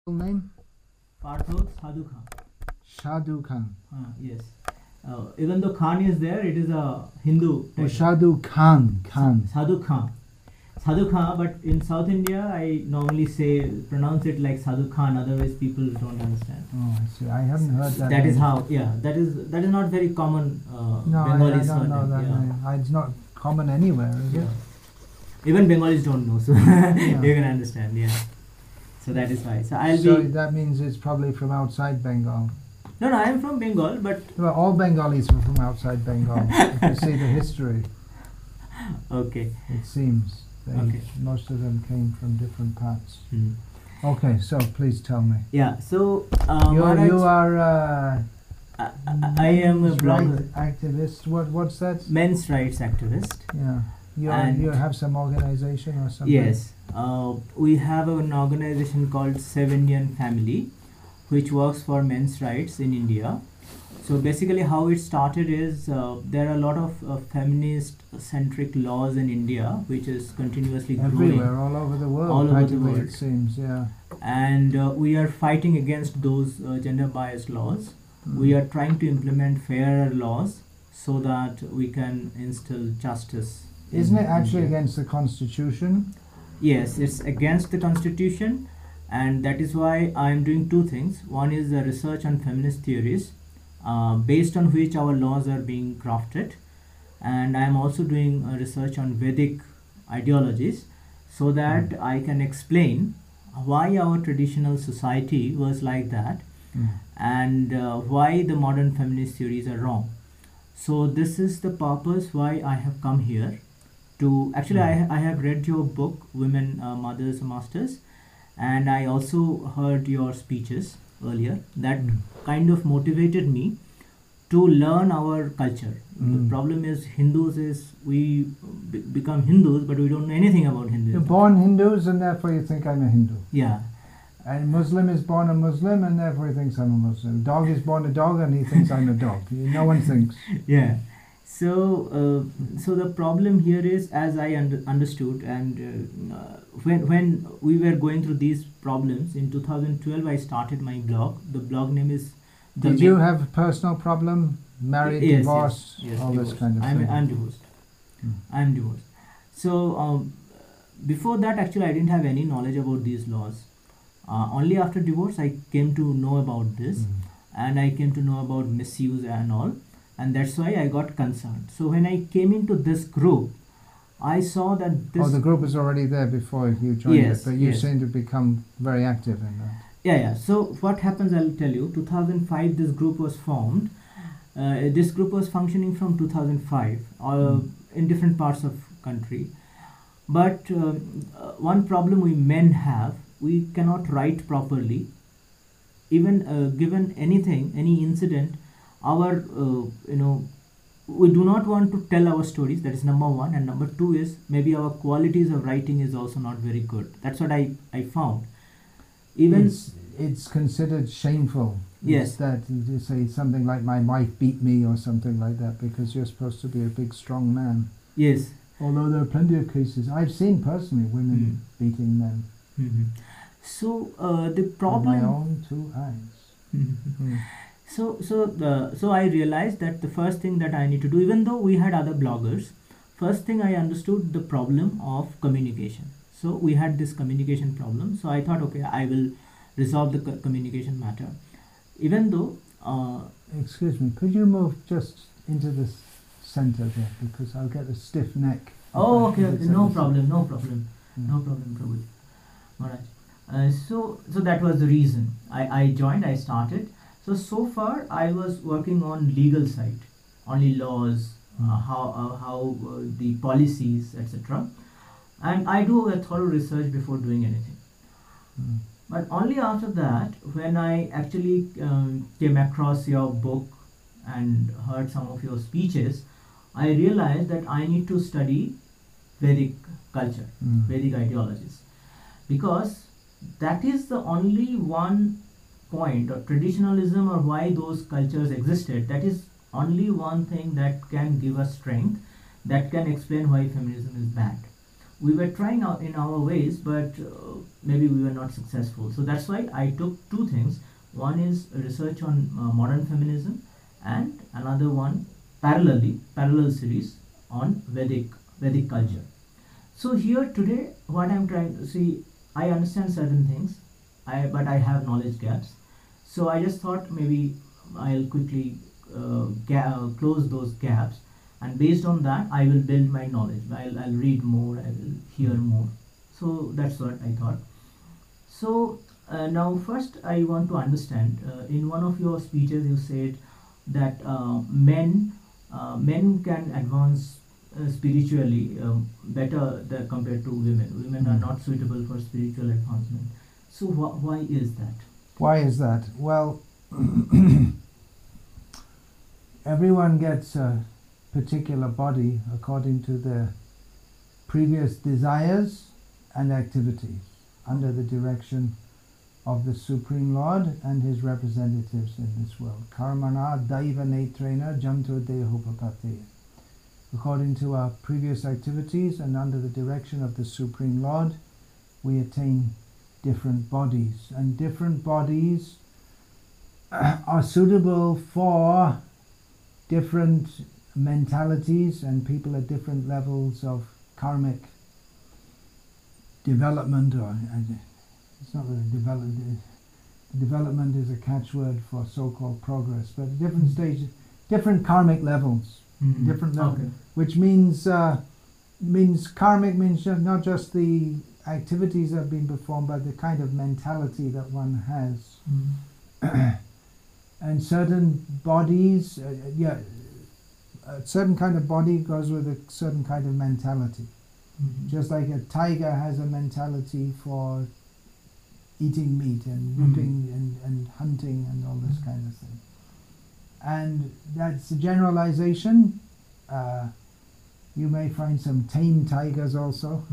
Full name? Partho Sadhu Khan. Shadu Khan. Yes. Even though Khan is there, it is a Hindu title. Oh, Shadu Khan. Khan. Sadhu Khan. Sadhu Khan, but in South India, I normally pronounce it like Sadhu Khan, otherwise people don't understand. Oh, I see. I haven't heard that. That is how, yeah, that is not very common No, Bengali I don't know that name. It's not common anywhere, is it? Even Bengalis don't know, so you can understand, yeah. So that is why. So that means it's probably from outside Bengal. No, I am from Bengal, but... Well, all Bengalis are from outside Bengal. If you see the history. Okay. It seems. Most of them came from different parts. Okay, so please tell me. Yeah, so... you are... I am a blogger. Activist. What's that? Men's rights activist. Yeah. You have some organization or something? Yes. We have an organization called Save Indian Family, which works for men's rights in India. So basically how it started is there are a lot of feminist-centric laws in India, which is continuously growing. Everywhere, all over the world. All over the world. It seems, yeah. And we are fighting against those gender-biased laws. We are trying to implement fairer laws so that we can instill justice. Isn't it actually against the Constitution? Yes, it's against the Constitution, and that is why I am doing two things. One is the research on feminist theories, based on which our laws are being crafted, and I am also doing research on Vedic ideologies so that I can explain why our traditional society was like that and why the modern feminist theories are wrong. So this is the purpose why I have come here. Actually, I have read your book, Women, Mothers, Masters, and I also heard your speeches earlier. That kind of motivated me to learn our culture. The problem is Hindus is we become Hindus, but we don't know anything about Hindus. You're born Hindus, and therefore you think I'm a Hindu. Yeah. And Muslim is born a Muslim, and therefore he thinks I'm a Muslim. Dog is born a dog, and he thinks I'm a dog. No one thinks. Yeah. So the problem here is, as I understood, and when we were going through these problems in 2012, I started my blog. The blog name is. Did you have a personal problem? Married, yes, divorced, yes, all divorced. this kind of thing. I'm divorced. I'm divorced. So before that, actually, I didn't have any knowledge about these laws. Only after divorce, I came to know about this, and I came to know about misuse and all. And that's why I got concerned. So when I came into this group, I saw that this... Oh, the group was already there before you joined it, but you seem to become very active in that. Yeah. So what happens, I'll tell you. 2005, this group was formed. This group was functioning from 2005 in different parts of country. But one problem we men have, we cannot write properly. Even given anything, any incident, our we do not want to tell our stories. That is number one, and number two is maybe our qualities of writing is also not very good. That's what I found. Even it's considered shameful. Yes, that you say something like "my wife beat me" or something like that, because you're supposed to be a big strong man. Yes, although there are plenty of cases I've seen personally, women beating men. So the problem. With my own two eyes. So I realized that the first thing that I need to do, even though we had other bloggers, first thing I understood the problem of communication. So we had this communication problem. So I thought, okay, I will resolve the communication matter. Even though... Excuse me, could you move just into the center there, because I'll get a stiff neck. Oh, okay, no problem, Prabhu. Alright. So that was the reason. I joined, I started. So far I was working on legal side, only laws, how the policies, etc. And I do a thorough research before doing anything. But only after that, when I actually came across your book and heard some of your speeches, I realized that I need to study Vedic culture, Vedic ideologies, because that is the only one point of traditionalism or why those cultures existed. That is only one thing that can give us strength, that can explain why feminism is bad. we were trying out in our ways, but maybe we were not successful. So that's why I took two things. One is research on modern feminism, and another one parallel series on Vedic culture. So here today, what I'm trying to see, I understand certain things, but I have knowledge gaps. So I just thought maybe I'll quickly close those gaps, and based on that, I will build my knowledge. I'll read more, I will hear more. So that's what I thought. So now, first, I want to understand. In one of your speeches, you said that men can advance spiritually better compared to women. Women are not suitable for spiritual advancement. So why is that? Why is that? Well, everyone gets a particular body according to their previous desires and activities under the direction of the Supreme Lord and his representatives in this world. Karmana daiva netrena janto dehopapate. According to our previous activities and under the direction of the Supreme Lord, we attain different bodies, and different bodies are suitable for different mentalities and people at different levels of karmic development, or it's not really development. Development is a catchword for so-called progress, but different stages, different karmic levels, different levels, which means karmic means not just the activities that have been performed, but the kind of mentality that one has. And certain bodies, a certain kind of body goes with a certain kind of mentality. Just like a tiger has a mentality for eating meat and ripping and hunting and all this kind of thing. And that's a generalization. You may find some tame tigers also.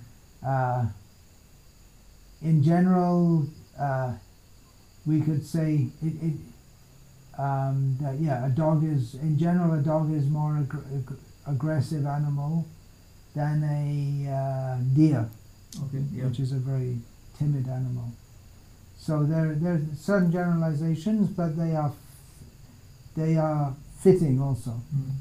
In general, we could say that a dog is more aggressive animal than a deer, which is a very timid animal. So there are certain generalizations, but they are fitting also.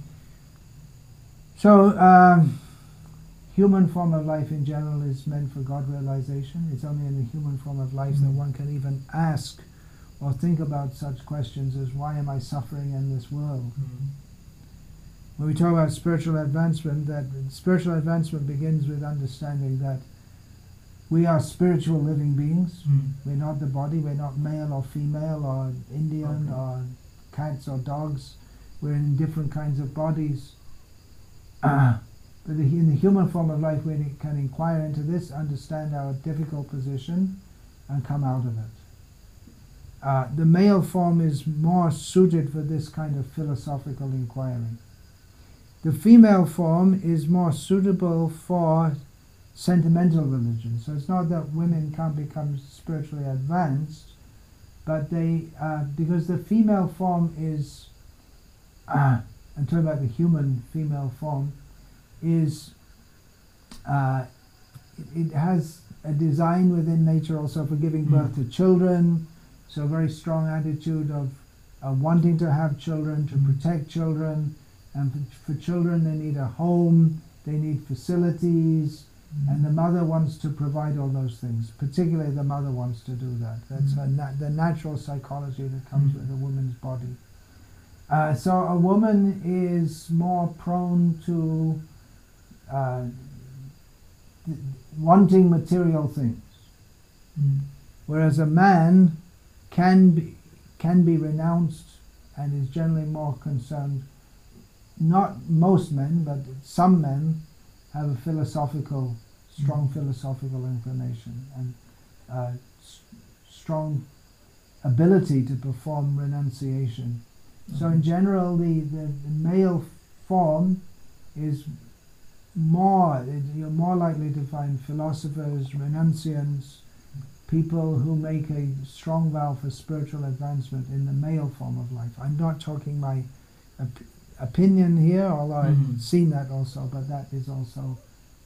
So human form of life in general is meant for God realization. It's only in the human form of life that one can even ask or think about such questions as, why am I suffering in this world? When we talk about spiritual advancement, that spiritual advancement begins with understanding that we are spiritual living beings. We're not the body, we're not male or female or Indian or cats or dogs. We're in different kinds of bodies. But in the human form of life, we can inquire into this, understand our difficult position, and come out of it. The male form is more suited for this kind of philosophical inquiry. The female form is more suitable for sentimental religion. So it's not that women can't become spiritually advanced, but because the female form is, I'm talking about the human female form, is it has a design within nature also for giving birth to children. So a very strong attitude of wanting to have children, to protect children, and for children they need a home, they need facilities, and the mother wants to provide all those things. Particularly the mother wants to do that. That's the natural psychology that comes with a woman's body. So a woman is more prone to wanting material things, whereas a man can be renounced and is generally more concerned. Not most men, but some men have a strong philosophical inclination and strong ability to perform renunciation. So in general, the male form is you're more likely to find philosophers, renunciants, people who make a strong vow for spiritual advancement in the male form of life. I'm not talking my opinion here, although I've seen that also, but that is also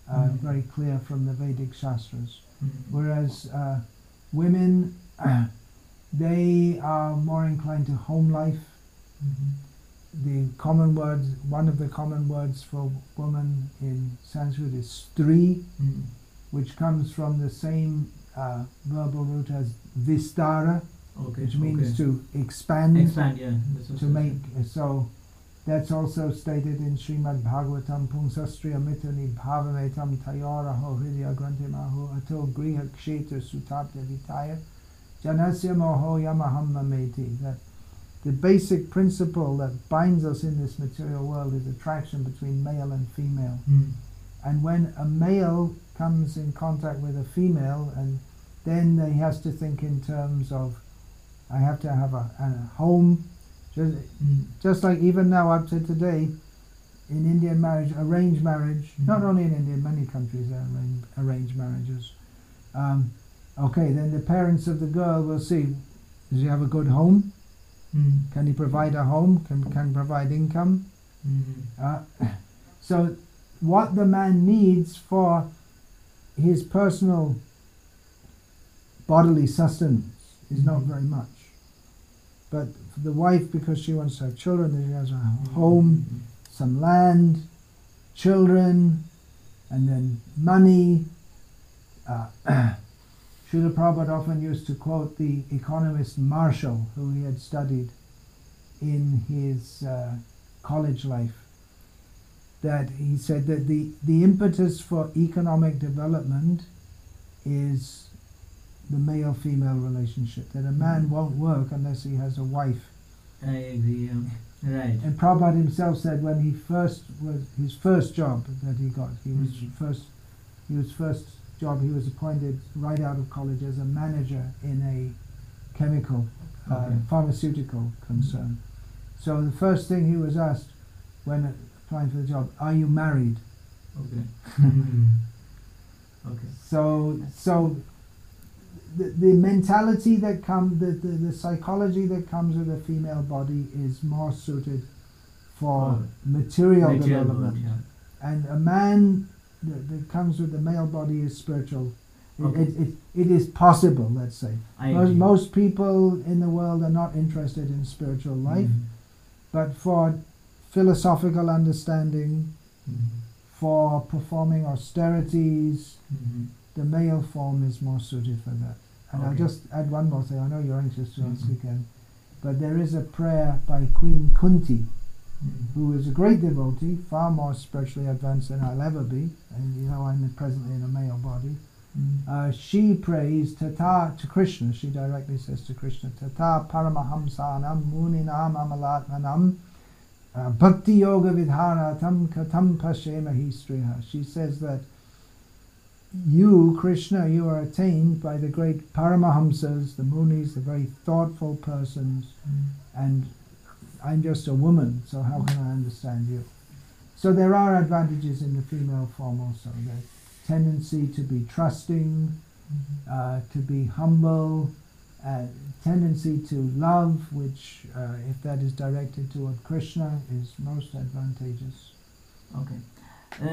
very clear from the Vedic Shastras. Mm-hmm. Whereas women, they are more inclined to home life. Mm-hmm. The common word, one of the common words for woman in Sanskrit is stri, Mm-hmm. which comes from the same verbal root as vistara, Okay. which means okay. to expand, Expand, yeah. That's what to I make. said. So that's also stated in Srimad Bhagavatam, Pungsastriya mitani bhavametam tayaraho hridya grantimahu ato griha kshetra sutapta vitaya janasya moho yamaham mameti. That the basic principle that binds us in this material world is attraction between male and female. Mm. And when a male comes in contact with a female, and then he has to think in terms of, I have to have a home. Just like even now up to today, in Indian marriage, arranged marriage, not only in India, in many countries there are arranged marriages. Okay, then the parents of the girl will see, does he have a good home? Mm. Can he provide a home? Can provide income? Mm-hmm. So what the man needs for his personal bodily sustenance is not very much. But for the wife, because she wants to have children, then she has a home, some land, children, and then money. Srila Prabhupada often used to quote the economist Marshall, who he had studied in his college life, that he said that the impetus for economic development is the male-female relationship, that a man won't work unless he has a wife. I agree, yeah. Right. And Prabhupada himself said when he first was, his first job that he got, he was appointed right out of college as a manager in a chemical, pharmaceutical concern. So the first thing he was asked when applying for the job, are you married? Okay. Okay. So the mentality that comes, the psychology that comes with a female body is more suited for material development. World, yeah. And a man that comes with the male body is spiritual. It is possible, let's say. Most people in the world are not interested in spiritual life, but for philosophical understanding, for performing austerities, the male form is more suited for that. And I'll just add one more thing. I know you're anxious to ask again, but there is a prayer by Queen Kunti, who is a great devotee, far more spiritually advanced than I'll ever be, and you know I'm presently in a male body. She prays Tata to Krishna. She directly says to Krishna, Tata Paramahamsanam Muninam Amalatmanam Bhakti Yoga Vidharatam Katam Pashemahi Striha. She says that you, Krishna, you are attained by the great Paramahamsas, the Munis, the very thoughtful persons, and I'm just a woman, so how can I understand you? So there are advantages in the female form also. The tendency to be trusting, to be humble, tendency to love, which if that is directed toward Krishna is most advantageous. Okay.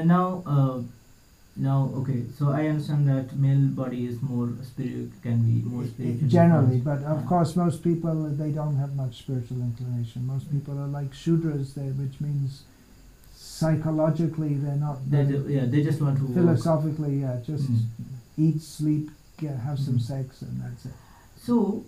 Okay, so I understand that male body is more spiritual, can be more spiritual. Generally, but of course most people, they don't have much spiritual inclination. Most people are like Shudras there, which means psychologically they're not they just want to philosophically just eat, sleep, have some sex, and that's it. So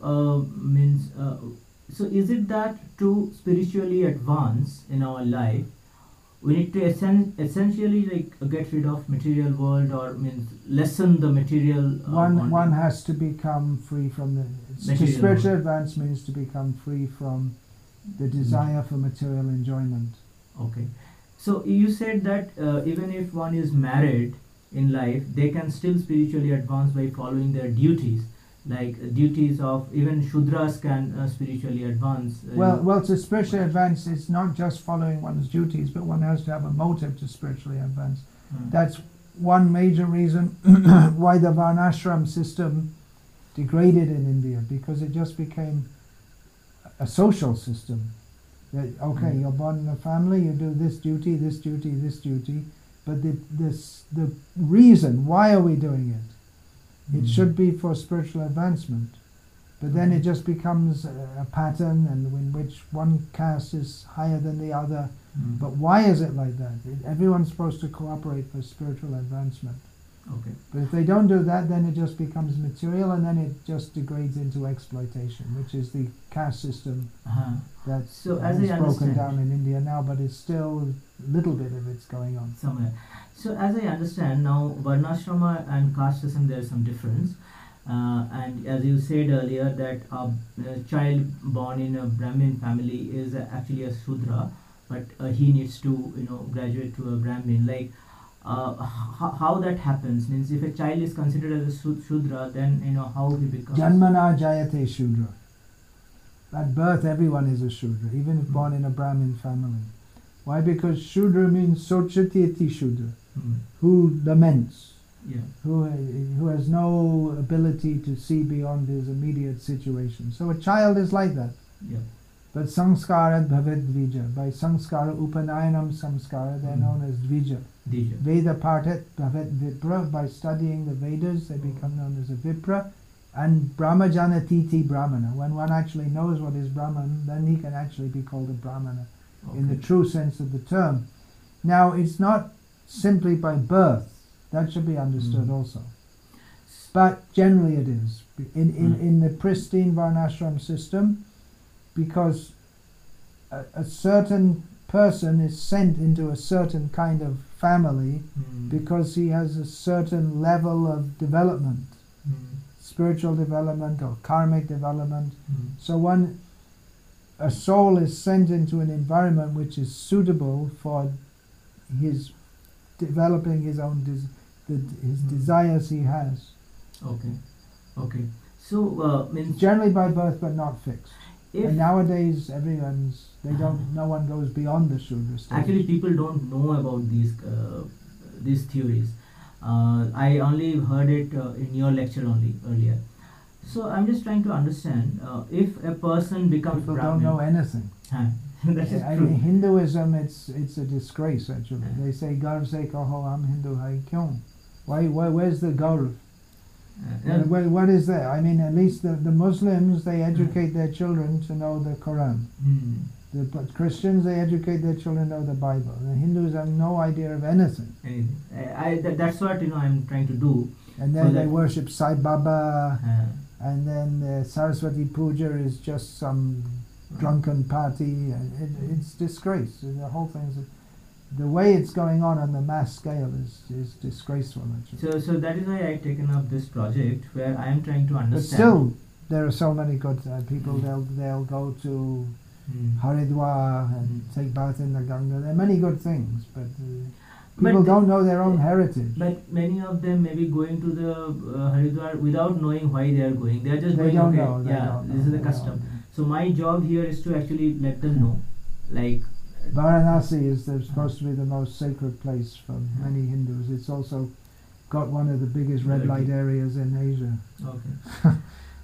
so is it that to spiritually advance in our life we need to essentially get rid of material world, or lessen the material one has to become free from the spiritual advance means to become free from the desire for material enjoyment. Okay. So you said that even if one is married in life, they can still spiritually advance by following their duties. Like duties of even Shudras can spiritually advance. Well, to spiritually advance, it's not just following one's duties, but one has to have a motive to spiritually advance. That's one major reason why the Varnashram system degraded in India, because it just became a social system. That, okay, you're born in a family, you do this duty, this duty, this duty, but the reason, why are we doing it? It should be for spiritual advancement. But then it just becomes a pattern, and in which one caste is higher than the other. But why is it like that? Everyone's supposed to cooperate for spiritual advancement. Okay. But if they don't do that, then it just becomes material, and then it just degrades into exploitation, which is the caste system that's So as I broken understand, down in India now, but it's still a little bit of it's going on. somewhere. So as I understand now, Varnashrama and caste system, there is some difference. And as you said earlier, that a child born in a Brahmin family is actually a Shudra, but he needs to graduate to a Brahmin. Like how that happens means, if a child is considered as a Shudra, then how he becomes. Janmana jayate Shudra. At birth, everyone is a Shudra, even if born in a Brahmin family. Why? Because Shudra means Sochatieti Shudra, who laments. Yeah. Who has no ability to see beyond his immediate situation. So a child is like that. Yeah. But samskara bhavet dvija. By samskara, upanayanam samskara, they're known as dvija. Dvija. Veda partet bhavet vipra. By studying the Vedas, they become known as a vipra. And brahmajanatiti brahmana. When one actually knows what is Brahman, then he can actually be called a brahmana in the true sense of the term. Now, it's not simply by birth. That should be understood also. But generally it is. In the pristine Varnashram system, because a certain person is sent into a certain kind of family because he has a certain level of development, spiritual development or karmic development. So a soul is sent into an environment which is suitable for his developing his own his desires he has. Okay. So means generally by birth, but not fixed. If and nowadays, no one goes beyond the Shudra stage. Actually, people don't know about these theories. I only heard it in your lecture only earlier. So I'm just trying to understand if a person becomes people Brahmin. don't know anything. That is I true. mean, Hinduism, it's a disgrace actually. They say Garv se kaho am Hindu hai kyun? Where's the Garv? What is that? I mean, at least the Muslims, they educate their children to know the Quran. The Christians, they educate their children to know the Bible. The Hindus have no idea of anything. That's what I'm trying to do. And then they worship Sai Baba, and then Saraswati Puja is just some drunken party, and it's disgrace. The whole thing's the way it's going on the mass scale is disgraceful actually. So that is why I've taken up this project where I am trying to understand. But still, there are so many good people. They'll go to Haridwar and take bath in the Ganga. There are many good things, but people don't know their own heritage. But many of them may be going to the Haridwar without knowing why they are going. They are just going. Don't okay, know, this is the custom. So my job here is to actually let them know, like. Varanasi is supposed to be the most sacred place for many Hindus. It's also got one of the biggest red light areas in Asia. Okay.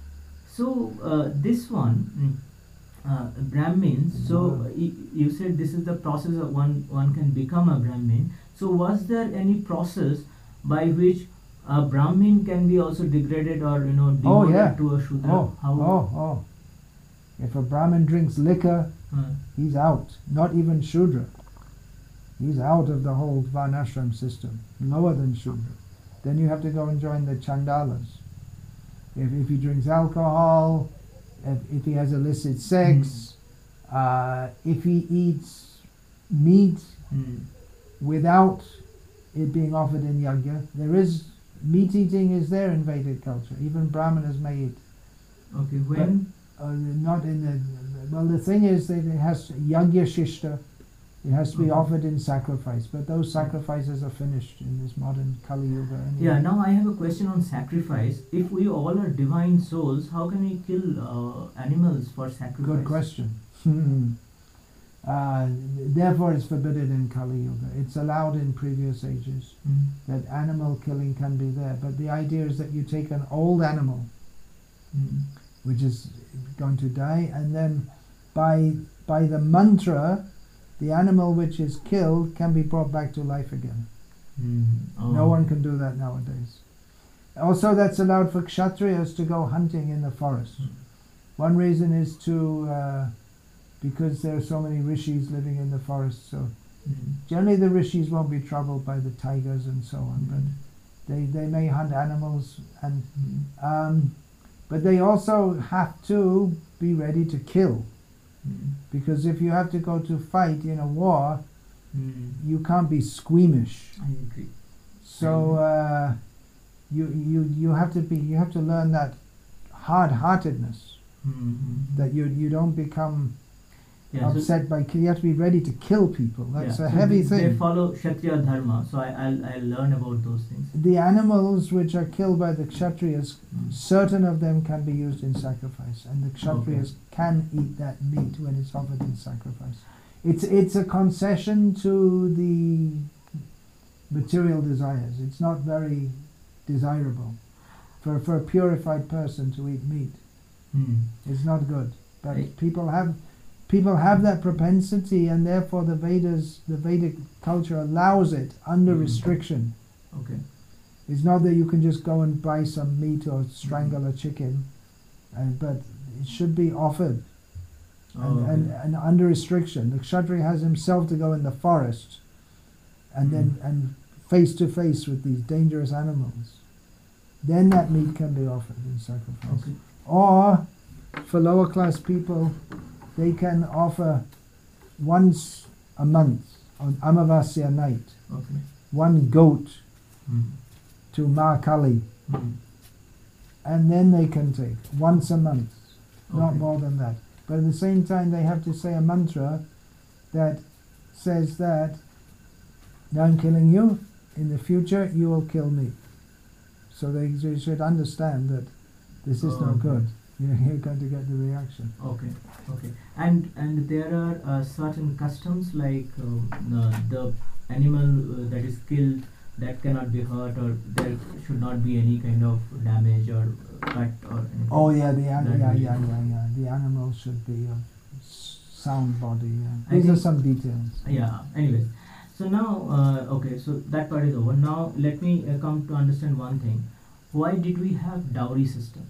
So this one, Brahmins. So you said this is the process of one can become a Brahmin. So was there any process by which a Brahmin can be also degraded or demoted to a Shudra? If a Brahmin drinks liquor, he's out. Not even Shudra. He's out of the whole Varnashram system, lower than Shudra. Then you have to go and join the Chandalas. If he drinks alcohol, if he has illicit sex, if he eats meat without it being offered in yajna, meat eating is there in Vedic culture. Even Brahmanas may eat. Okay, when? Not in the thing is that it has yajna shishta. It has to be offered in sacrifice, but those sacrifices are finished in this modern Kali Yuga. Anyway. Yeah, now I have a question on sacrifice. If we all are divine souls, how can we kill animals for sacrifice? Good question. Therefore it's forbidden in Kali Yuga. It's allowed in previous ages that animal killing can be there, but the idea is that you take an old animal which is going to die, and then by the mantra, the animal which is killed can be brought back to life again. Oh. No one can do that nowadays. Also, that's allowed for Kshatriyas to go hunting in the forest. One reason is because there are so many rishis living in the forest, so generally the rishis won't be troubled by the tigers and so on, but they may hunt animals, and but they also have to be ready to kill, because if you have to go to fight in a war, you can't be squeamish. I agree. So you have to learn that hard-heartedness, that you don't become upset by you have to be ready to kill people. That's a heavy thing. They follow Kshatriya dharma, so I'll learn about those things. The animals which are killed by the Kshatriyas, certain of them can be used in sacrifice, and the Kshatriyas can eat that meat when it's offered in sacrifice. It's a concession to the material desires. It's not very desirable for a purified person to eat meat. It's not good, but people have that propensity, and therefore the Vedic culture allows it under restriction. Okay. It's not that you can just go and buy some meat or strangle a chicken, but it should be offered and under restriction. The Kshatriya has himself to go in the forest and face to face with these dangerous animals. Then that meat can be offered in sacrifice. Okay. Or for lower class people, they can offer once a month on Amavasya night one goat to Ma Kali, and then they can take once a month, not more than that. But at the same time, they have to say a mantra that says that now I'm killing you, in the future you will kill me. So they should understand that this is not good. You're going to get the reaction. Okay. And there are certain customs like the animal that is killed that cannot be hurt, or there should not be any kind of damage or cut or anything. Oh yeah, the animal should be a sound body. Yeah. These are some details. Yeah. Anyways, so now so that part is over. Now let me come to understand one thing. Why did we have dowry system?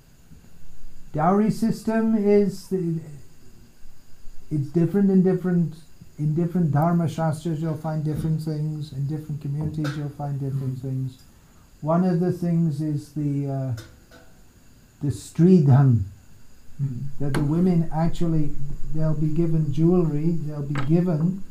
Dowry system is it's different in different dharma shastras. You'll find different things in different communities. You'll find different things. One of the things is the stridhan, that the women actually they'll be given jewelry. They'll be given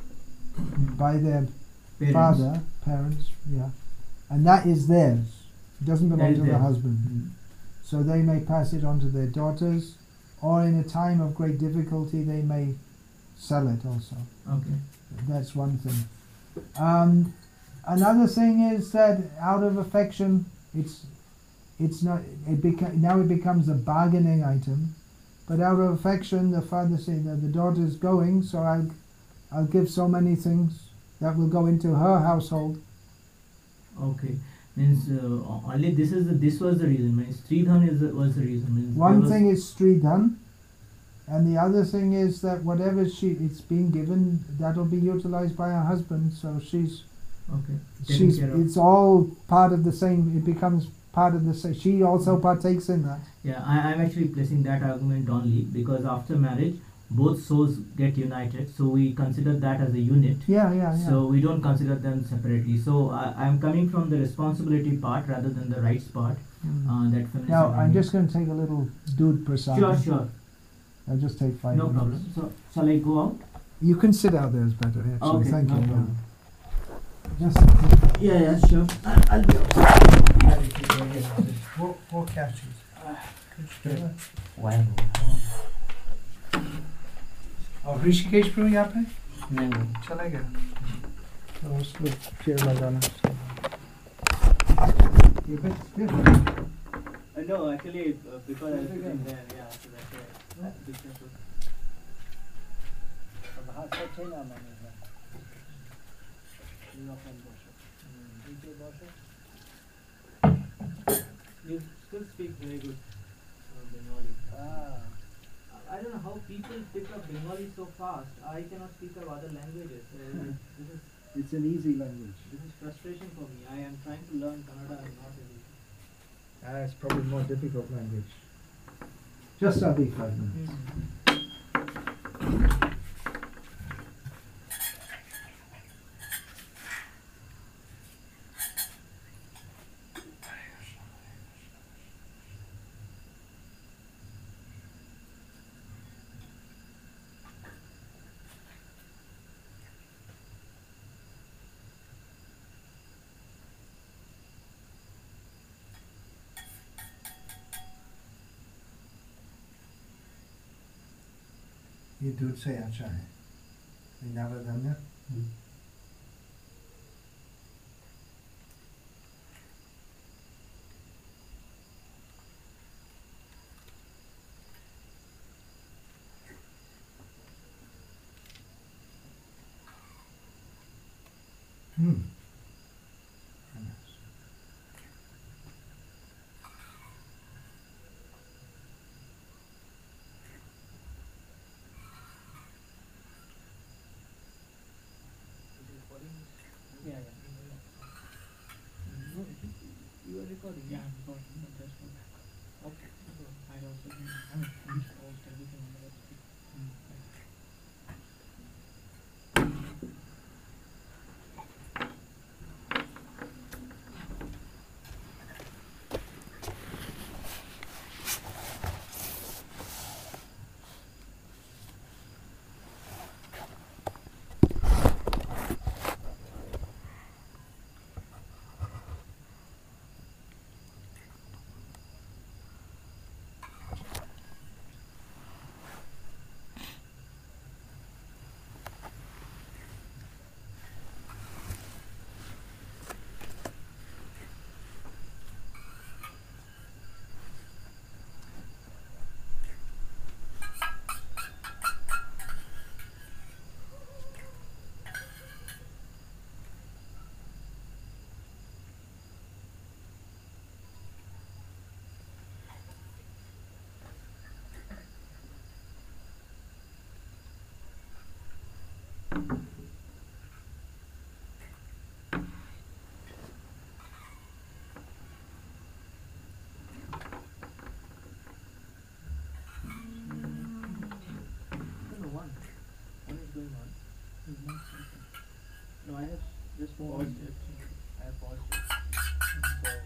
by their parents, and that is theirs. It doesn't belong to the husband. So they may pass it on to their daughters, or in a time of great difficulty they may sell it also. Okay. That's one thing. Another thing is that out of affection, now it becomes a bargaining item. But out of affection, the father says that the daughter is going, so I'll give so many things that will go into her household. Okay. Means only this was the reason. Means Stridhan was the reason. Means one thing is Stridhan, and the other thing is that whatever it's being given, that'll be utilized by her husband. So it's all part of the same. It becomes part of the same. She also partakes in that. Yeah, I'm actually placing that argument only because after marriage, both souls get united, so we consider that as a unit. Yeah. So we don't consider them separately. So I'm coming from the responsibility part rather than the rights part. That now I'm just going to take a little dude prasad. Sure. I'll just take 5 minutes. No problem. So shall I go out? You can sit out there is better. Actually, okay, thank no you. Problem. Yeah, sure. I'll be outside. What captures? Wow. और ऋषिकेश प्रभु यहाँ पे नहीं चला गया तो उसको chair लगाना ये पे no actually because I was sitting there so that's business अब हाथ से छेना मैंने ये अपन बोलो you still speak very good Bengali I don't know how people pick up Bengali so fast. I cannot speak up other languages. This is It's an easy language. This is frustration for me. I am trying to learn Kannada and not able to. It's probably more difficult language. Just I'll be 5 minutes. ये दूध से अच्छा है never done that? Very nice. Yeah. You are recording? Yeah, I'm recording, but just for backup. Okay. I also finished almost everything on the website. One is going on. No, I have just Paused paused it. it. I have paused it.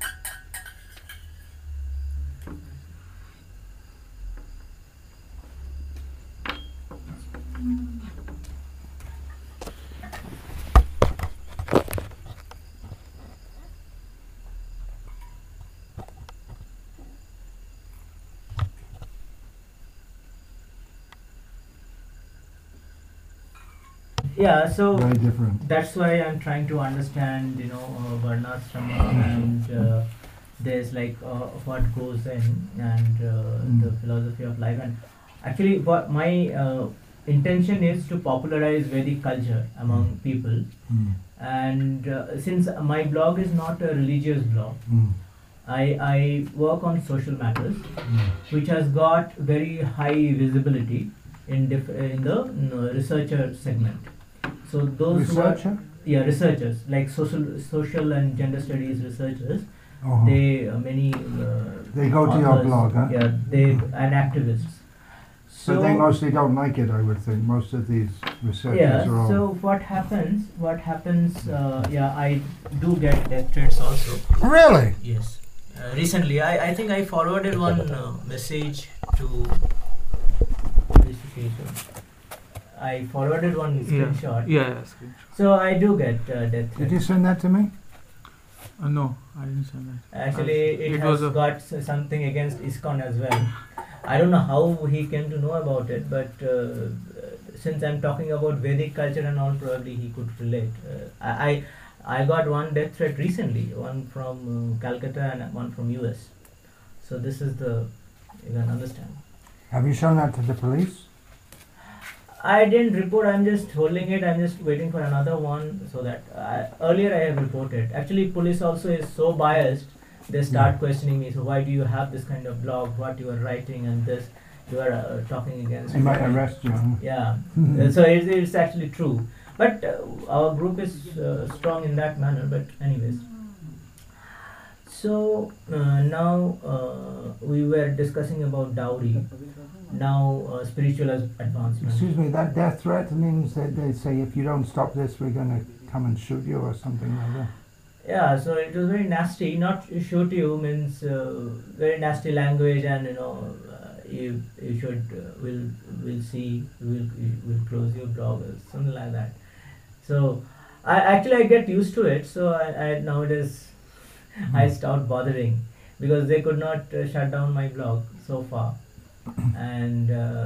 Yeah, so Very different. that's why I'm trying to understand, Varnashrama and there's like what goes in and the philosophy of life. And actually, what my intention is to popularize Vedic culture among people. And since my blog is not a religious blog, I work on social matters, which has got very high visibility in the researcher segment. So those Researcher? who are researchers like social and gender studies researchers, Oh. they They go to your authors, blog, huh? yeah, they and activists. But they mostly don't like it, I would think. Most of these researchers Yeah, are all... so what happens, I do get death threats also. Really? Yes. Recently, I think I forwarded one message to this occasion. I forwarded one screenshot. Yeah, screenshot. So I do get death Did threats. you send that to me? No, I didn't send that. Actually, it It has was a- got something against ISKCON as well. I don't know how he came to know about it, but since I'm talking about Vedic culture and all, probably he could relate. I got one death threat recently, one from Calcutta and one from US. So this is you can understand. Have you shown that to the police? I didn't report, I'm just holding it, I'm just waiting for another one so that earlier I have reported. Actually, police also is so biased, they start questioning me, so why do you have this kind of blog, what you are writing and this, you are talking against. They might arrest you. Huh? Yeah, Mhm. so it's actually true. But our group is strong in that manner. But anyways, so now we were discussing about dowry. Now spiritual advancement. Excuse me, that death threat means that they say if you don't stop this, we're going to come and shoot you or something like that. Yeah, so it was very nasty. Not shoot you means very nasty language, and you should will see will close your blog or something like that. So I get used to it. So I nowadays I stopped bothering because they could not shut down my blog so far, and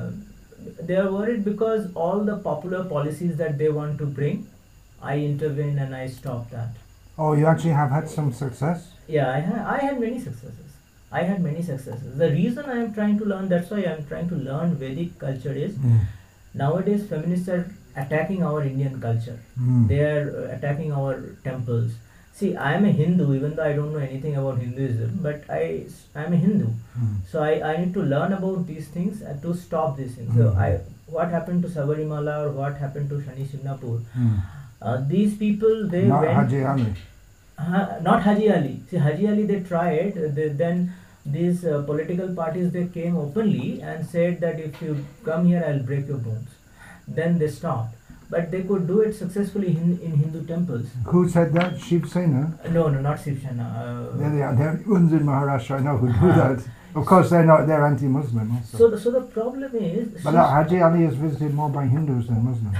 they are worried because all the popular policies that they want to bring, I intervene and I stop that. Oh, you actually have had some success? Yeah, I had many successes. I had many successes. The reason I am trying to learn, that's why I am trying to learn Vedic culture is nowadays feminists are attacking our Indian culture. They are attacking our temples. See, I am a Hindu, even though I don't know anything about Hinduism, but I am a Hindu. So I need to learn about these things and to stop these things. So what happened to Sabarimala or what happened to Shani Shignapur? These people, they Not went... Haji Ali. Not Haji Ali. See, Haji Ali, they tried. Then these political parties, they came openly and said that if you come here, I'll break your bones. Then they stopped. But they could do it successfully in Hindu temples. Who said that? Shiv Sena? No, not Shiv Sena. They're ones in Maharashtra, I know who do that. Of course, they're anti-Muslim also. So the problem is... But Haji Ali is visited more by Hindus than Muslims.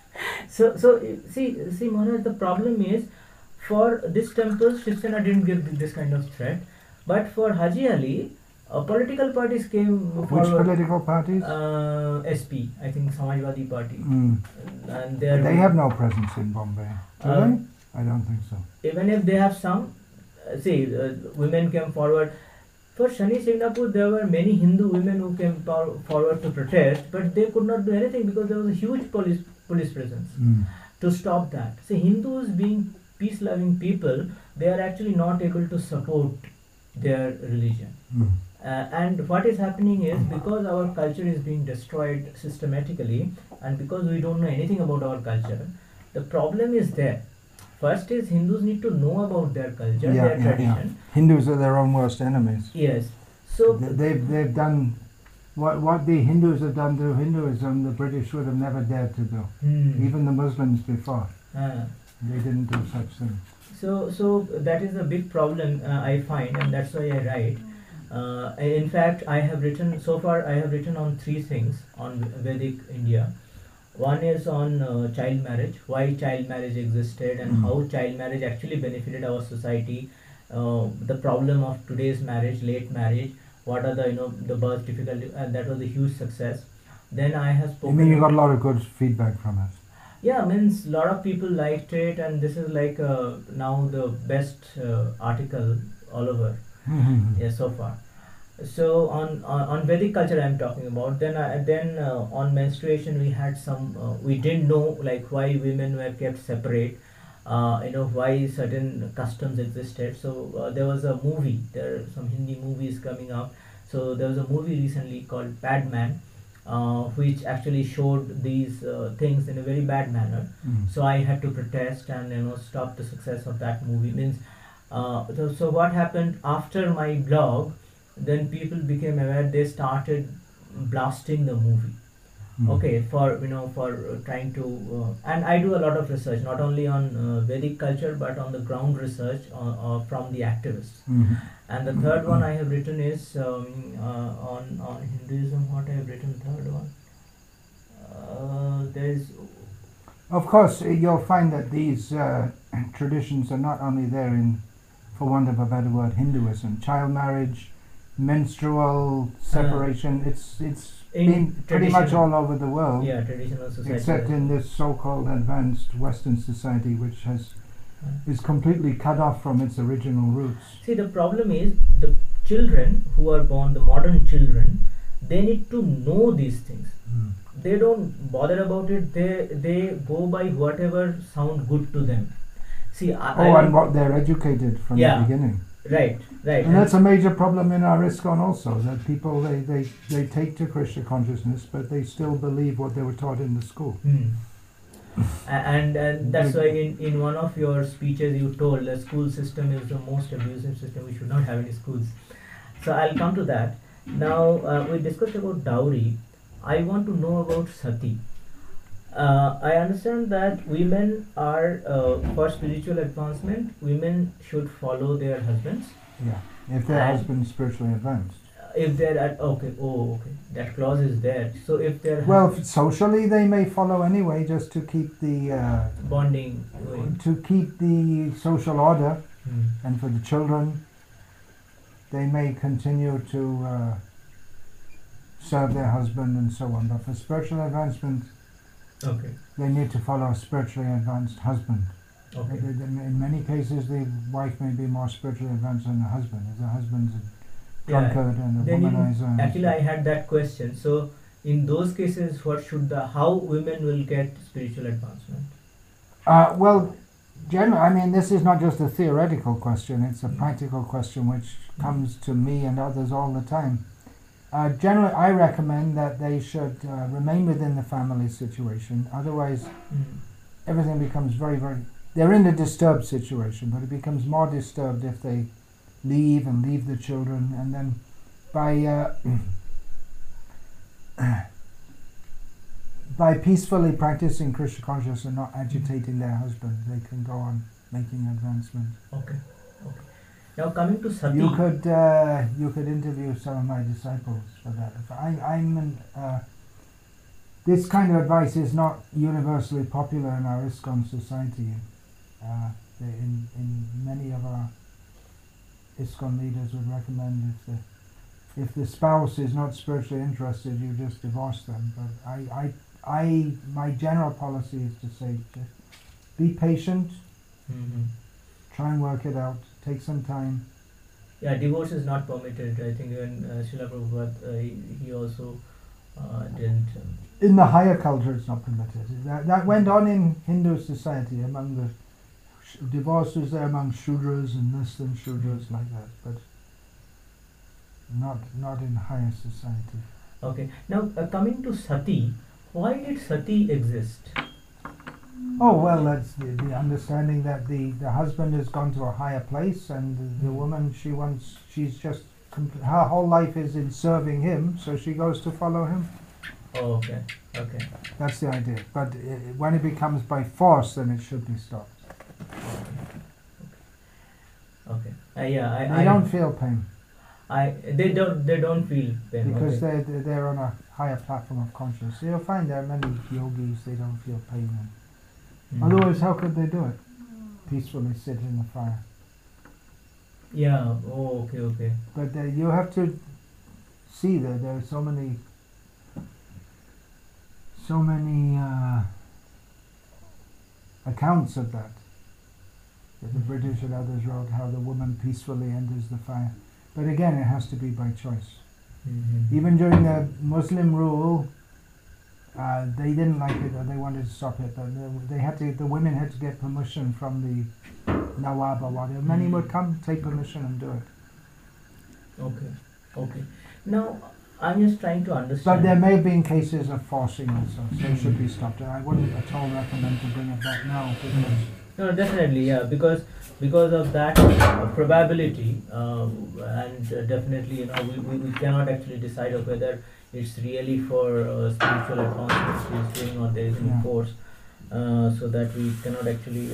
So see, Maharaj, the problem is, for this temple, Shiv Sena didn't give this kind of threat. But for Haji Ali, political parties came forward. Which political parties? SP, I think Samajwadi Party. And they have no presence in Bombay. Do they? I don't think so. Even if they have some, women came forward. For Shani Shignapur, there were many Hindu women who came forward to protest, but they could not do anything because there was a huge police presence to stop that. See, Hindus being peace-loving people, they are actually not able to support their religion. And what is happening is, because our culture is being destroyed systematically, and because we don't know anything about our culture, the problem is there. First is Hindus need to know about their culture, their tradition. Hindus are their own worst enemies. Yes. So they've done what the Hindus have done to Hinduism, the British would have never dared to do. Even the Muslims before. They didn't do such things. So that is a big problem I find, and that's why I write. In fact, I have written on 3 things on Vedic India. One is on child marriage, why child marriage existed and how child marriage actually benefited our society, the problem of today's marriage, late marriage, what are the birth difficulty, and that was a huge success. Then I have spoken... You mean you got a lot of good feedback from it? Yeah, means a lot of people liked it, and this is like now the best article all over so far. So on Vedic culture I'm talking about. Then on menstruation we had some we didn't know like why women were kept separate, why certain customs existed. So there was a movie. There are some Hindi movies coming up. So there was a movie recently called Padman, which actually showed these things in a very bad manner. So I had to protest and stop the success of that movie. Means so what happened after my blog? Then people became aware. They started blasting the movie. Okay, for trying to and I do a lot of research, not only on Vedic culture but on the ground research from the activists. And the third one I have written is on Hinduism. What I have written third one? There is. Of course, you'll find that these traditions are not only there in, for want of a better word, Hinduism. Child marriage, menstrual separation, it's been pretty much all over the world. Yeah, traditional society. Except in this so-called advanced Western society, which is completely cut off from its original roots. See, the problem is the children who are born, the modern children, they need to know these things. They don't bother about it. They go by whatever sound good to them. See, and what they're educated from the beginning. Right. And that's a major problem in our ISKCON also, that people, they take to Krishna consciousness, but they still believe what they were taught in the school. And that's why in one of your speeches you told the school system is the most abusive system. We should not have any schools. So I'll come to that. Now we discussed about dowry. I want to know about sati. I understand that women are for spiritual advancement. Women should follow their husbands. Yeah, if their And- husband's spiritually advanced. If they're at okay, that clause is there. So if they're Well, socially they may follow anyway, just to keep the bonding going. social order, Hmm. and for the children, they may continue to serve their husband and so on. But for spiritual advancement, Okay. they need to follow a spiritually advanced husband. Okay. In many cases, the wife may be more spiritually advanced than the husband. If the husband's a Yeah. drunkard and a Then womanizer. actually, I had that question. So in those cases, how women will get spiritual advancement? Well, generally, I mean, this is not just a theoretical question, it's a practical question which comes to me and others all the time. Generally, I recommend that they should remain within the family situation, otherwise everything becomes very, very... They're in a disturbed situation, but it becomes more disturbed if they leave the children, and then by peacefully practicing Krishna consciousness and not agitating their husband, they can go on making advancement. Okay. Now coming to sati. You could interview some of my disciples for that. This kind of advice is not universally popular in our ISKCON society. In many of our ISKCON leaders would recommend if the spouse is not spiritually interested, you just divorce them. But my general policy is to say, just be patient, try and work it out, take some time. Yeah, divorce is not permitted. I think even Srila Prabhupada, he also didn't. In the higher culture, it's not permitted. That went on in Hindu society among the divorce was there among Shudras and less than Shudras like that, but not in higher society. Okay. Now coming to sati, why did sati exist? Oh well, that's the understanding that the husband has gone to a higher place, and the woman she's just her whole life is in serving him, so she goes to follow him. Oh, okay. That's the idea. But when it becomes by force, then it should be stopped. Okay. They don't feel pain They don't feel pain. because Okay. they're on a higher platform of consciousness. You'll find there are many yogis, they don't feel pain. Otherwise, how could they do it? Peacefully sit in the fire. Yeah. Oh, okay. But you have to see that there are so many accounts of that the British and others wrote, how the woman peacefully enters the fire. But again, it has to be by choice. Even during the Muslim rule, they didn't like it, or they wanted to stop it, but the women had to get permission from the Nawab or whatever. Many would come, take permission and do it. Okay. Now, I'm just trying to understand. But there may have been cases of forcing also, so it should be stopped. And I wouldn't at all recommend to bring it back now, because No, definitely, yeah, because of that probability, and definitely, we cannot actually decide of whether it's really for spiritual advancement she's doing or there is any force, so that we cannot actually.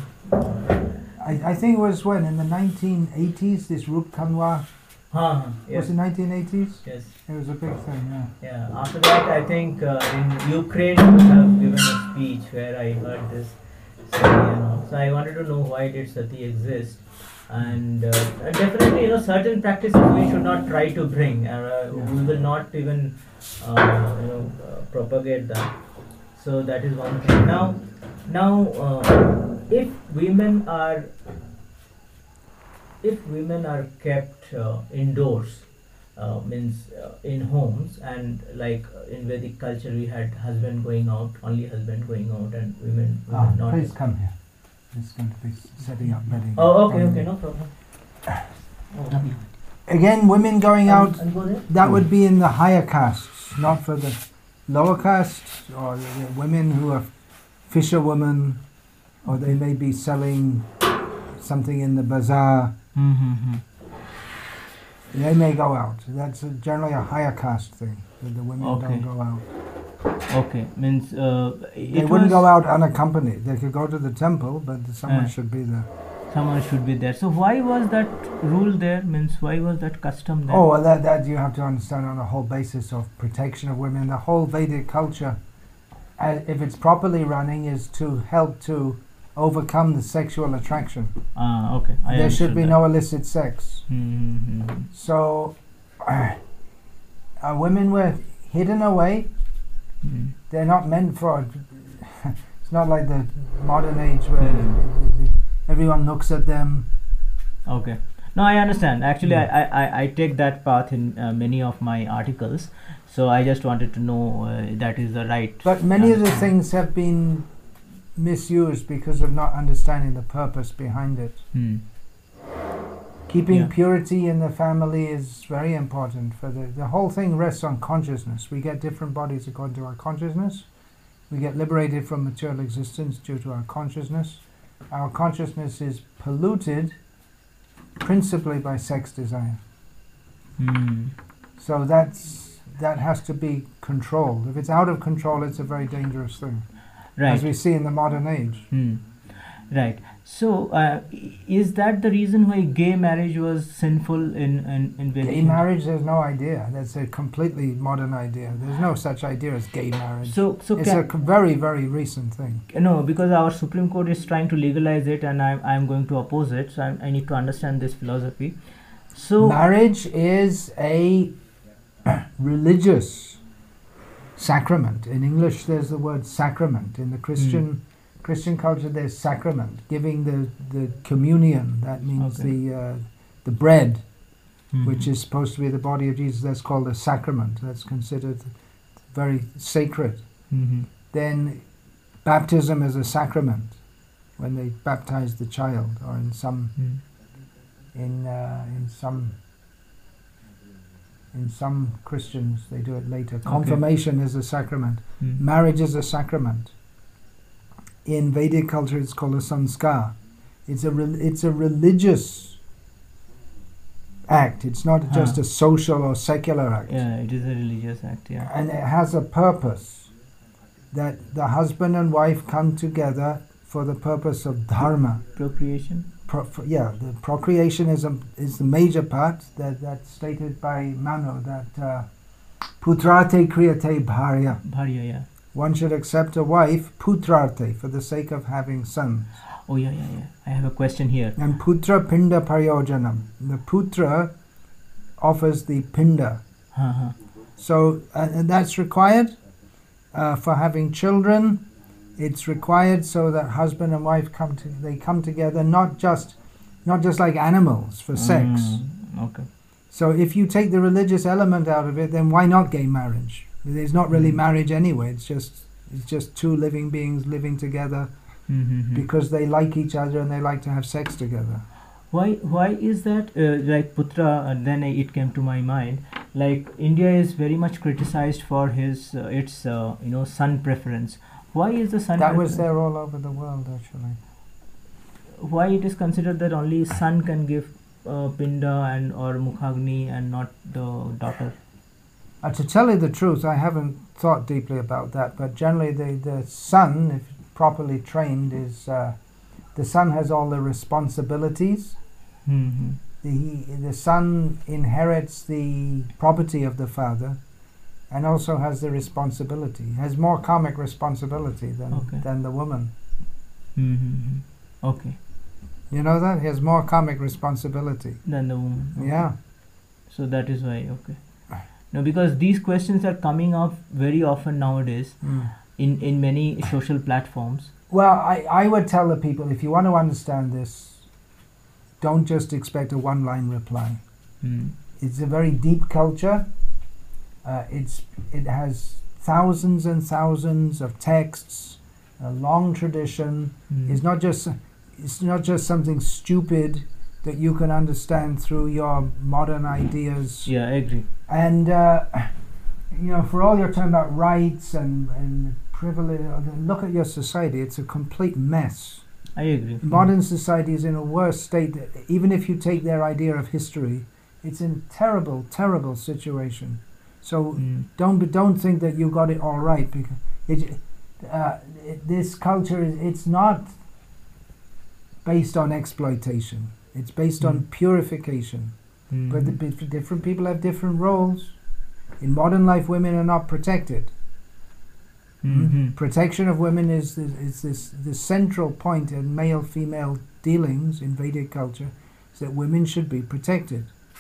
I think it was when in the 1980s this Rup Kanwa Yes. was it 1980s? Yes. It was a big thing, yeah. Yeah. After that, I think in Ukraine you have given a speech where I heard this. So I wanted to know why did sati exist, and definitely certain practices we should not try to bring. We will not even propagate that. So that is one thing. Now, if women are kept indoors, means in homes, and like in Vedic culture we had husband going out, only husband going out, and women not. Please come here. It's going to be setting up bedding. Oh, okay, no problem. Oh. Again, women going out, And go there? that would be in the higher castes, not for the lower castes or the women who are fisherwoman, or they may be selling something in the bazaar. Mm-hmm. They may go out. That's generally a higher caste thing, that the women Okay. don't go out. Okay, means They wouldn't go out unaccompanied. They could go to the temple, but someone Uh. should be there. Someone should be there. So why was that rule there? Means why was that custom there? Oh, well, that you have to understand on a whole basis of protection of women. The whole Vedic culture, if it's properly running, is to help to overcome the sexual attraction. Okay. There should be no illicit sex. Mm-hmm. So, women were hidden away. Mm. They're not meant for. It's not like the modern age where everyone looks at them. Okay. No, I understand. Actually, Mm. I take that path in many of my articles. So I just wanted to know that is the right. But many of the understanding. things have been misused because of not understanding the purpose behind it. Hmm. Keeping Yeah. purity in the family is very important. For the whole thing rests on consciousness. We get different bodies according to our consciousness. We get liberated from material existence due to our consciousness. Our consciousness is polluted principally by sex desire. Hmm. So that has to be controlled. If it's out of control, it's a very dangerous thing, Right. as we see in the modern age. Hmm. Right. So, is that the reason why gay marriage was sinful in Vedic? Gay marriage, there's no idea. That's a completely modern idea. There's no such idea as gay marriage. So It's a very, very recent thing. no, because our Supreme Court is trying to legalize it, and I'm going to oppose it. So I need to understand this philosophy. So Marriage is a religious sacrament. In English, there's the word sacrament. In the Christian culture, there's sacrament, giving the communion. That means Okay. the bread, Mhm. which is supposed to be the body of Jesus. That's called a sacrament. That's considered very sacred. Mhm. Then baptism is a sacrament when they baptize the child, or in some Hmm. in some Christians they do it later. Confirmation is a sacrament. Hmm. Marriage is a sacrament. In Vedic culture, it's called a sanskar. It's a religious act. It's not just a social or secular act. Yeah, it is a religious act. Yeah. And it has a purpose, that the husband and wife come together for the purpose of dharma. Procreation. The procreation is the major part. That's stated by Manu, that putrate kriyate bharya. Bharya, yeah. One should accept a wife putrate, for the sake of having sons. Oh, yeah. I have a question here. And putra pinda paryojanam. The putra offers the pinda. Uh-huh. So and that's required for having children. It's required so that husband and wife come together, not just like animals for sex. Okay. So if you take the religious element out of it, then why not gay marriage? There's not really marriage anyway. It's just two living beings living together Mm-hmm. because they like each other and they like to have sex together. Why is that? Like Putra, then it came to my mind. Like India is very much criticized for its son preference. Why is the son? That was preference? there all over the world, actually. Why it is considered that only son can give pinda and or mukhagni and not the daughter? To tell you the truth, I haven't thought deeply about that, but generally the son, if properly trained, is the son has all the responsibilities. Mm-hmm. The son inherits the property of the father and also has the responsibility, has more karmic responsibility than the woman. Mm-hmm. Okay. You know that? He has more karmic responsibility. Than the woman. Okay. Yeah. So that is why, okay. No, because these questions are coming up very often nowadays in many social platforms. Well, I would tell the people, if you want to understand this, don't just expect a one-line reply. It's a very deep culture. It has thousands and thousands of texts, a long tradition. It's not just something stupid that you can understand through your modern ideas. Yeah, I agree. And for all your talking about rights and privilege. Look at your society; it's a complete mess. I agree. Modern society is in a worse state. Even if you take their idea of history, it's in terrible, terrible situation. So don't think that you got it all right, because this culture it's not based on exploitation. It's based on purification. But different people have different roles. In modern life, women are not protected. Protection of women is the central point in male-female dealings in Vedic culture, is that women should be protected.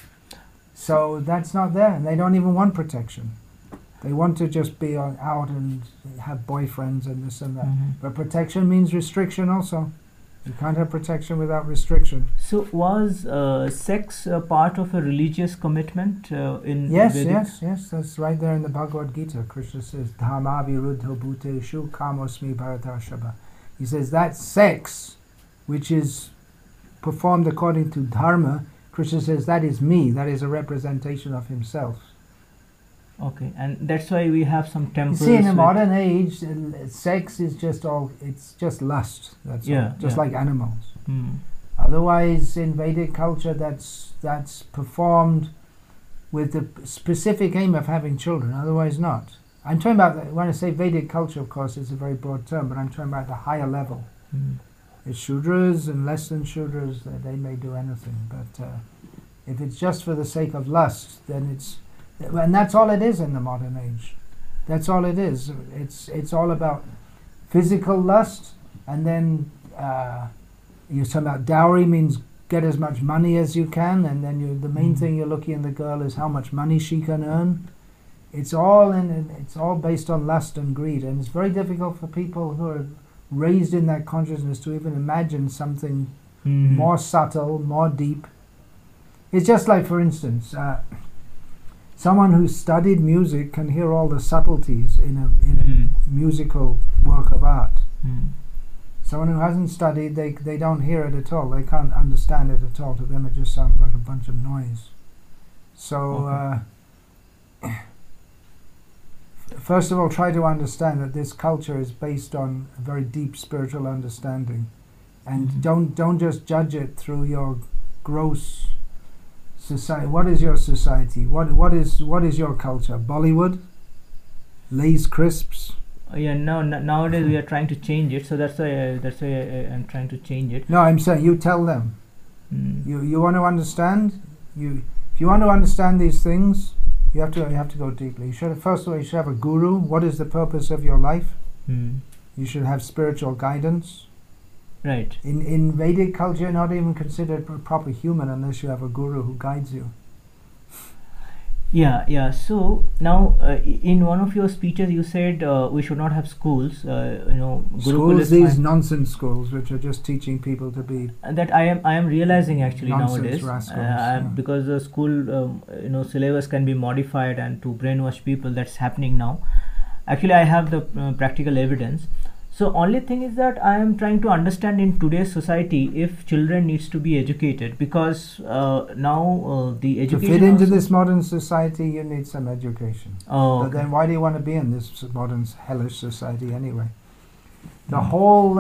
So that's not there, and they don't even want protection. They want to just be out and have boyfriends and this and that. But protection means restriction also. You can't have protection without restriction. So was sex part of a religious commitment in Yes, Vedic? yes. That's right there in the Bhagavad Gita. Krishna says, Dharma viruddha bhuteshu kamosmi bharatashava. He says that sex, which is performed according to dharma, Krishna says that is me. That is a representation of himself. Okay, and that's why we have some You temples. see, in the with- modern age, sex is it's just lust. That's all. Just like animals. Otherwise, in Vedic culture, that's performed with the specific aim of having children. Otherwise, not. I'm talking about when I say Vedic culture, of course, it's a very broad term, but I'm talking about the higher level. It's Shudras and less than Shudras. They may do anything, but if it's just for the sake of lust, then it's. And that's all it is in the modern age. That's all it is. It's all about physical lust, and then you're talking about dowry means get as much money as you can, and then the main thing you're looking at the girl is how much money she can earn. It's all based on lust and greed, and it's very difficult for people who are raised in that consciousness to even imagine something more subtle, more deep. It's just like, for instance, someone who studied music can hear all the subtleties in a musical work of art. Someone who hasn't studied, they don't hear it at all. They can't understand it at all. To them, it just sounds like a bunch of noise. So, first of all, try to understand that this culture is based on a very deep spiritual understanding, and don't just judge it through your gross society. What is your society? What is your culture? Bollywood, Lay's crisps. Nowadays we are trying to change it, so that's why I'm trying to change it. No, I'm saying you tell them. You want to understand. If you want to understand these things, you have to go deeply. First of all, you should have a guru. What is the purpose of your life? You should have spiritual guidance. Right. In Vedic culture, you're not even considered a proper human unless you have a guru who guides you. Yeah. So now, in one of your speeches, you said we should not have schools. Gurukul Schools, is these fine. nonsense schools, which are just teaching people to be That I am realizing actually nonsense nowadays, rascals. because the school syllabus can be modified and to brainwash people. That's happening now. Actually, I have the practical evidence. So only thing is that I am trying to understand in today's society if children needs to be educated, because now the To education fit into also- this modern society, you need some education. Oh, But okay. then why do you want to be in this modern hellish society anyway? The whole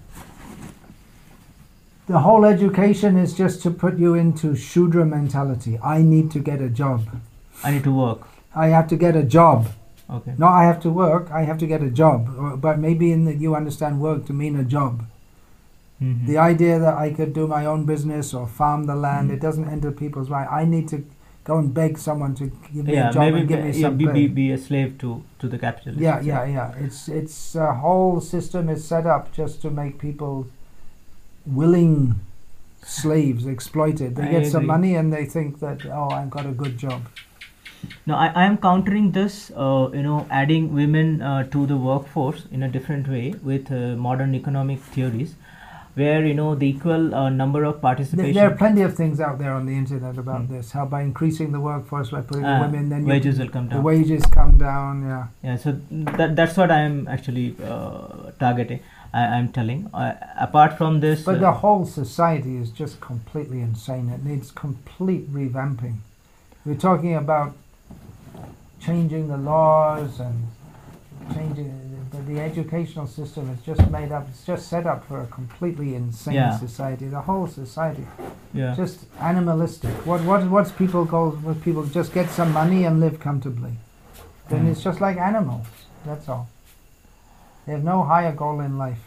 education is just to put you into Shudra mentality. I need to get a job. I need to work. I have to get a job. Okay. No, I have to work. I have to get a job. But maybe you understand work to mean a job. The idea that I could do my own business or farm the land, it doesn't enter people's mind. I need to go and beg someone to give me a job maybe and give me some pay. be a slave to the capitalist. Yeah. It's a whole system is set up just to make people willing slaves, exploited. They I get some agree. money and they think that, oh, I've got a good job. Now I am countering this, adding women to the workforce in a different way with modern economic theories, where the equal number of participation. There are plenty of things out there on the internet about this. How by increasing the workforce, by putting women, then wages will come the down. wages come down. Yeah. Yeah, so that's what I am actually targeting. I'm telling. Apart from this, But the whole society is just completely insane. It needs complete revamping. We're talking about changing the laws and changing but the educational system is just made up. It's just set up for a completely insane Yeah. society. The whole society, Yeah. just animalistic. What's people go? What people just get some money and live comfortably. Then Mm. it's just like animals. That's all. They have no higher goal in life.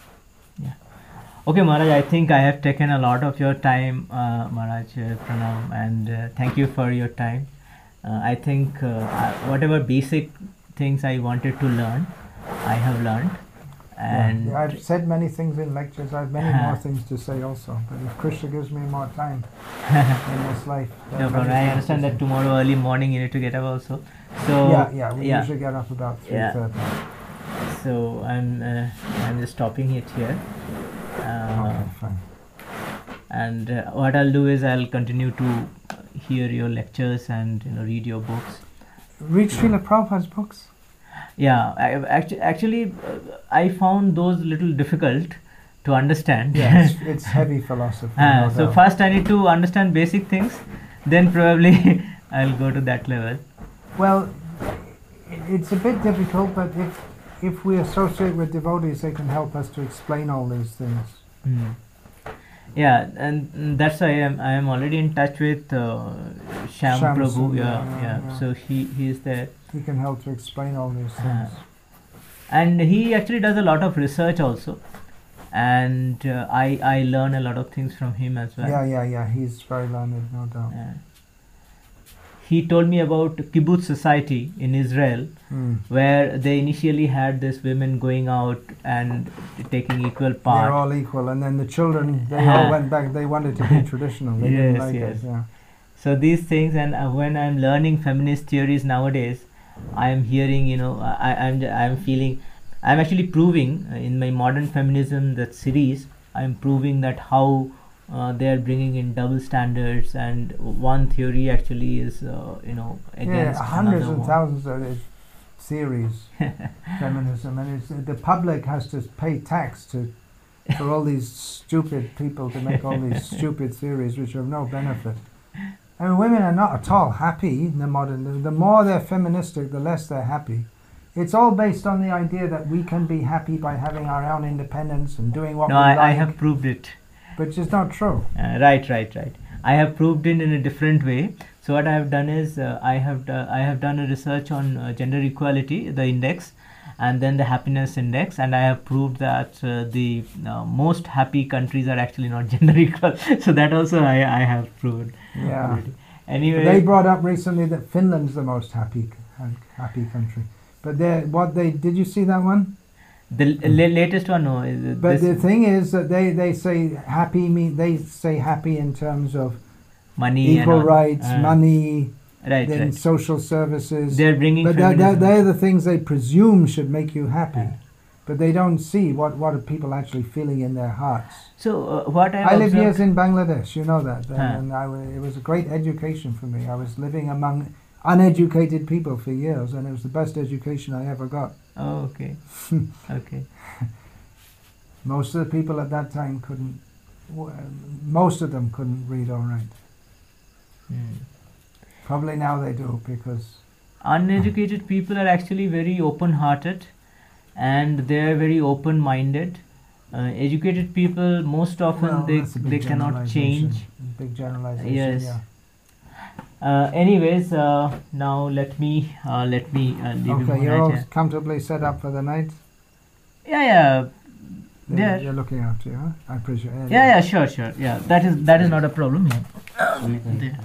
Okay, Maharaj, I think I have taken a lot of your time, Maharaj Pranam, and thank you for your time. I think whatever basic things I wanted to learn, I have learned. And Yeah, I've said many things in lectures. I have many more things to say also. But if Krishna gives me more time in this life, there no are problem. many I things understand to that say. tomorrow early morning you need to get up also. So Yeah, we yeah. usually get up about Yeah. 3:30. So I'm just stopping it here. Okay, fine. And what I'll do is I'll continue to hear your lectures and read your books. Read Srila Prabhupada's books. Yeah, actually I found those little difficult to understand. Yeah, it's heavy philosophy. No So doubt. first I need to understand basic things, then probably I'll go to that level. Well, it's a bit difficult, but if we associate with devotees, they can help us to explain all these things. Mm. Yeah, and that's why I am already in touch with Shyam Shyam Prabhu. Sundar, Yeah. yeah. So he is there, He can help to explain all these things. and he actually does a lot of research also, and I learn a lot of things from him as well. Yeah. He's very learned, no doubt. He told me about kibbutz society in Israel, where they initially had this women going out and taking equal They're part. all equal, and then the children, they all went back. They wanted to be traditional. They didn't Yes, like yes. it. Yeah. So these things, and when I'm learning feminist theories nowadays, I am hearing, I'm feeling, I'm actually proving in my modern feminism, that series, I'm proving that how they are bringing in double standards, and one theory actually is against hundreds another and one. thousands of these theories, feminism, and the public has to pay tax for all these stupid people to make all these stupid theories which are of no benefit. I mean, women are not at all happy in the modern. The more they're feministic, the less they're happy. It's all based on the idea that we can be happy by having our own independence and doing what No, we like. I have proved it. Which is not true. Right. I have proved it in a different way. So what I have done is I have done a research on gender equality, the index, and then the happiness index, and I have proved that the most happy countries are actually not gender equal. So that also I have proved. Yeah. Already. Anyway, They brought up recently that Finland's the most happy country. But did you see that one? the latest one, no. But the thing is that they say happy in terms of money equal and all. rights, money, Right. then social services. They're bringing. But feminism. they're the things they presume should make you happy. But they don't see what are people actually feeling in their hearts. So what I lived observed- years in Bangladesh, you know that, Huh. and it was a great education for me. I was living among uneducated people for years, and it was the best education I ever got. Oh, okay. Okay. Most of the people at that time most of them couldn't read or write. Hmm. Probably now they do, because Uneducated people are actually very open-hearted, and they are very open-minded. Educated people, most often well, they that's a big cannot generalization. change. Big generalization. Yes. Yeah. Anyways, now let me leave you, Okay, you're all Maharaj. comfortably set up for the night. Yeah. There. You're looking after you, huh? I appreciate it. Yeah, sure. Yeah, that is not a problem. Yeah. There.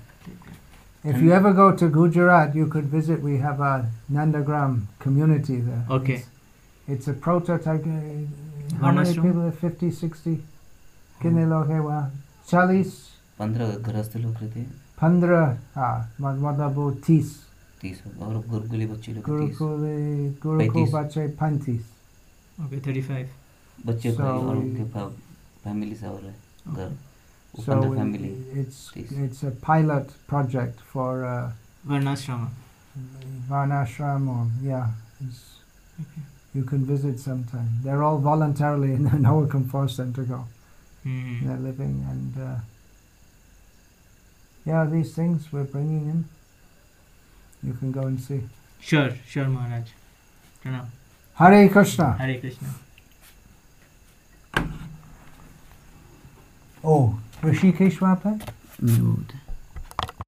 If you ever go to Gujarat, you could visit. We have a Nandagram community there. Okay. It's a prototype. How many Varnashram? people? 50, 60? कितने लोग हैं वहाँ? 40? 15 गृहस्थ लोग रहते हैं 15, मतलब वो 30. 30 और गुरुकुली बच्चे लोग 30 गुरुकुल 35 बच्चे 35. Okay, 35. बच्चे So और we- उनके फैमिली से और है घर वो So 15 family it's a pilot project for Varnashrama. Varnashram. You can visit sometime. They're all voluntarily, and no one can force them to go. Hmm. They're living, and these things we're bringing in. You can go and see. Sure, Maharaj. Pranam. Hare Krishna. Hare Krishna. Oh, Rishikesh वहाँ पर? नहीं वो होता है